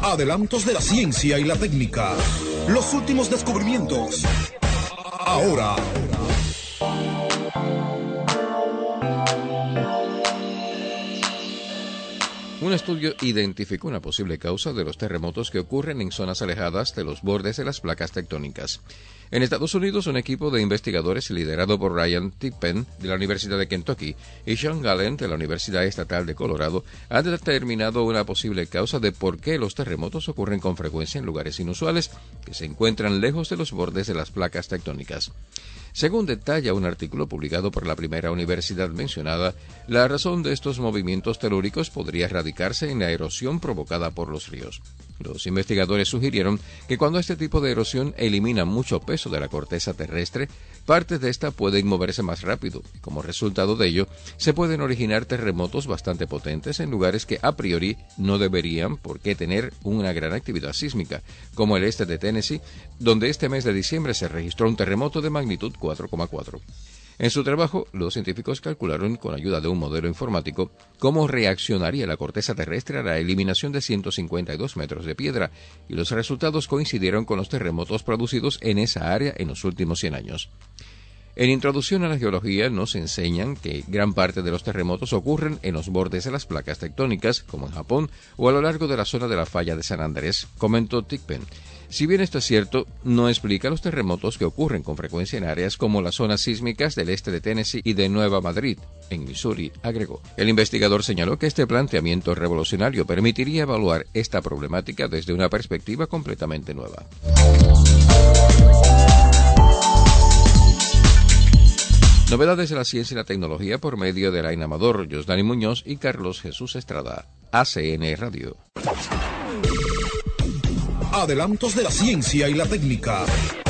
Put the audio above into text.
Adelantos de la ciencia y la técnica. Los últimos descubrimientos. Ahora. Un estudio identificó una posible causa de los terremotos que ocurren en zonas alejadas de los bordes de las placas tectónicas. En Estados Unidos, un equipo de investigadores liderado por Ryan Thigpen de la Universidad de Kentucky y Sean Gallen de la Universidad Estatal de Colorado han determinado una posible causa de por qué los terremotos ocurren con frecuencia en lugares inusuales que se encuentran lejos de los bordes de las placas tectónicas. Según detalla un artículo publicado por la primera universidad mencionada, la razón de estos movimientos telúricos podría radicarse en la erosión provocada por los ríos. Los investigadores sugirieron que cuando este tipo de erosión elimina mucho peso de la corteza terrestre, partes de esta pueden moverse más rápido. Como resultado de ello, se pueden originar terremotos bastante potentes en lugares que a priori no deberían por qué tener una gran actividad sísmica, como el este de Tennessee, donde este mes de diciembre se registró un terremoto de magnitud 4,4. En su trabajo, los científicos calcularon con ayuda de un modelo informático cómo reaccionaría la corteza terrestre a la eliminación de 152 metros de piedra, y los resultados coincidieron con los terremotos producidos en esa área en los últimos 100 años. En Introducción a la Geología nos enseñan que gran parte de los terremotos ocurren en los bordes de las placas tectónicas, como en Japón, o a lo largo de la zona de la falla de San Andrés, comentó Thigpen. Si bien esto es cierto, no explica los terremotos que ocurren con frecuencia en áreas como las zonas sísmicas del este de Tennessee y de Nueva Madrid, en Missouri, agregó. El investigador señaló que este planteamiento revolucionario permitiría evaluar esta problemática desde una perspectiva completamente nueva. Novedades de la ciencia y la tecnología por medio de Alain Amador, Josdani Muñoz y Carlos Jesús Estrada. ACN Radio. Adelantos de la ciencia y la técnica.